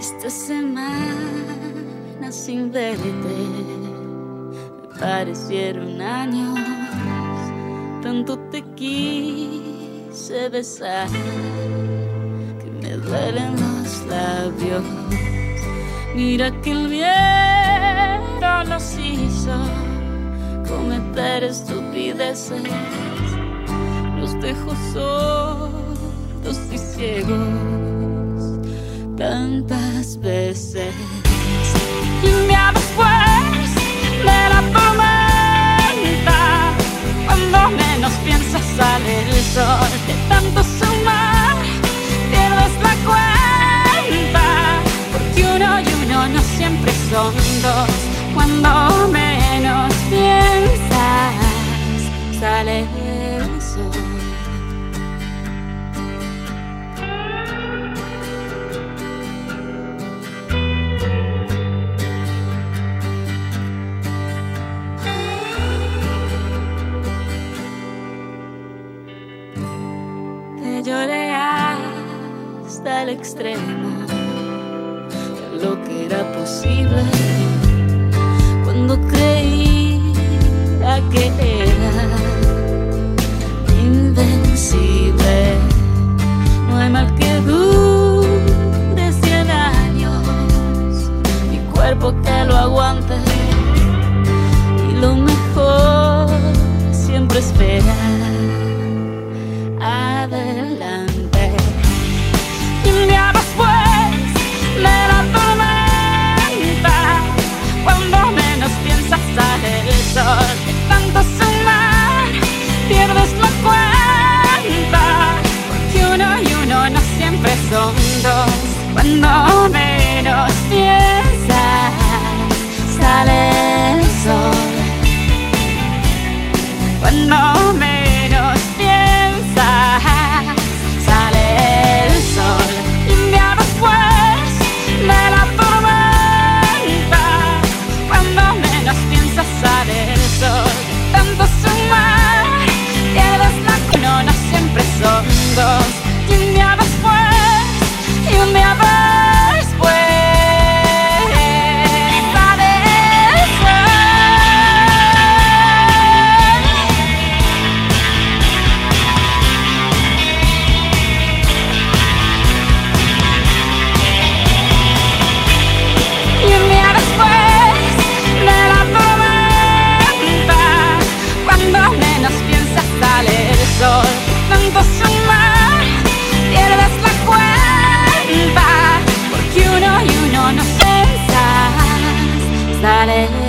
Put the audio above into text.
Esta semana sin verte me parecieron años. Tanto te quise besar que me duelen los labios. Mira que el viento nos hizo cometer estupideces. Nos dejó sordos y ciegos tantas veces. Y un día después de la tormenta, cuando menos piensas sale el sol. De tanto sumar pierdes la cuenta, porque uno y uno no siempre son dos. Cuando menos piensas sale el sol. Lloré hasta el extremo de lo que era posible, cuando creía que era invencible. No hay mal que dure 100 años, mi cuerpo que lo aguante, y lo mejor siempre espera adelante. Y un día después de la tormenta, cuando menos piensas sale el sol. De tanto sumar pierdes la cuenta, porque uno y uno no siempre son dos. Cuando menos piensas sale el sol. Cuando menos sale el sol. Y un día después de la tormenta, cuando menos piensas sale el sol. Tanto sumar pierdes la cuenta, no siempre son dos. Y un día después, y un día después sale el sol. Tanto sumar pierdes la cuenta, porque uno y uno no piensas sale